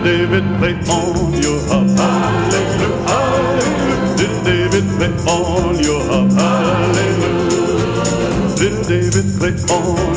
David play on your harp? Hallelujah, hallelujah. Little David play on your harp? Hallelujah. Little David play on